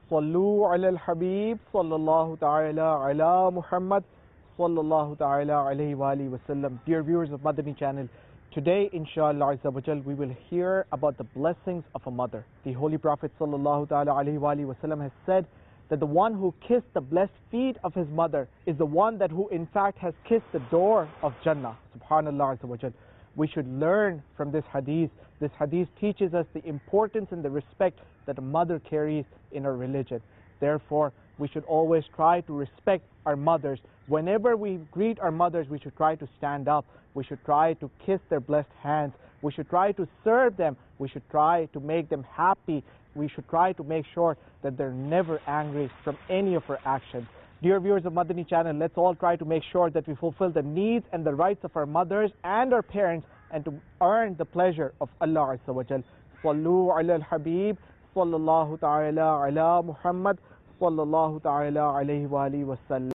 Sallu ala al-Habib sallallahu ta'ala ala Muhammad sallallahu ta'ala alayhi wa alihi wasallam. Dear viewers of Madani channel, today inshallah azza wa jal, we will hear about the blessings of a mother. The Holy Prophet sallallahu ta'ala alayhi wa alihi wasallam has said that the one who kissed the blessed feet of his mother is the one that who in fact has kissed the door of Jannah. Subhanallah azza wa jal. We should learn from this hadith. This hadith teaches us the importance and the respect that a mother carries in our religion. Therefore, we should always try to respect our mothers. Whenever we greet our mothers, we should try to stand up. We should try to kiss their blessed hands. We should try to serve them. We should try to make them happy. We should try to make sure that they're never angry from any of our actions. Dear viewers of Madani channel, let's all try to make sure that we fulfill the needs and the rights of our mothers and our parents, and to earn the pleasure of Allah Azza wa Jal. Sallu ala al-Habib sallallahu ta'ala ala Muhammad sallallahu ta'ala alayhi wa alihi wa sallam.